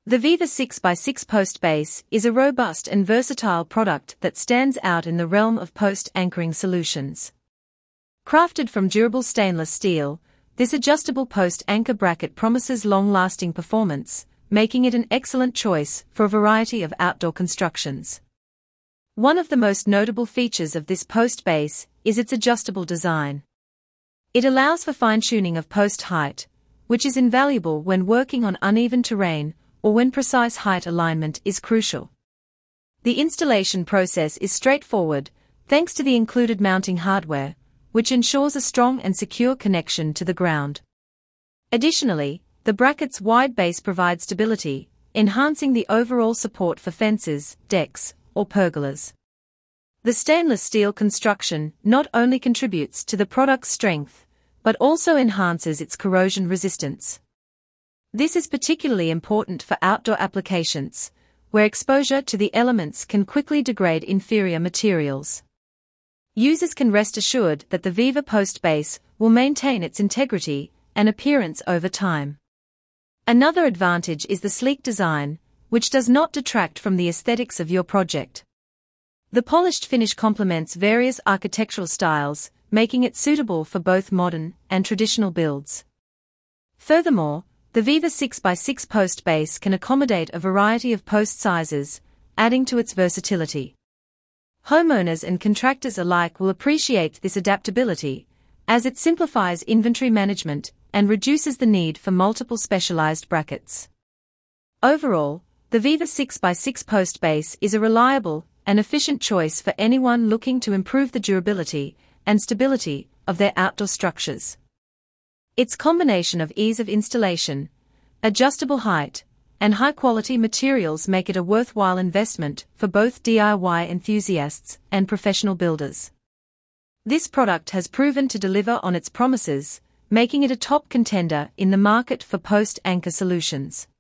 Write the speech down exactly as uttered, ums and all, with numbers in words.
The Viva six by six Post Base is a robust and versatile product that stands out in the realm of post anchoring solutions. Crafted from durable stainless steel, this adjustable post anchor bracket promises long-lasting performance, making it an excellent choice for a variety of outdoor constructions. One of the most notable features of this post base is its adjustable design. It allows for fine-tuning of post height, which is invaluable when working on uneven terrain or when precise height alignment is crucial. The installation process is straightforward, thanks to the included mounting hardware, which ensures a strong and secure connection to the ground. Additionally, the bracket's wide base provides stability, enhancing the overall support for fences, decks, or pergolas. The stainless steel construction not only contributes to the product's strength, but also enhances its corrosion resistance. This is particularly important for outdoor applications, where exposure to the elements can quickly degrade inferior materials. Users can rest assured that the Viva Post Base will maintain its integrity and appearance over time. Another advantage is the sleek design, which does not detract from the aesthetics of your project. The polished finish complements various architectural styles, making it suitable for both modern and traditional builds. Furthermore, the Viva six by six Post Base can accommodate a variety of post sizes, adding to its versatility. Homeowners and contractors alike will appreciate this adaptability, as it simplifies inventory management and reduces the need for multiple specialized brackets. Overall, the Viva six by six Post Base is a reliable and efficient choice for anyone looking to improve the durability and stability of their outdoor structures. Its combination of ease of installation, adjustable height, and high-quality materials make it a worthwhile investment for both D I Y enthusiasts and professional builders. This product has proven to deliver on its promises, making it a top contender in the market for post-anchor solutions.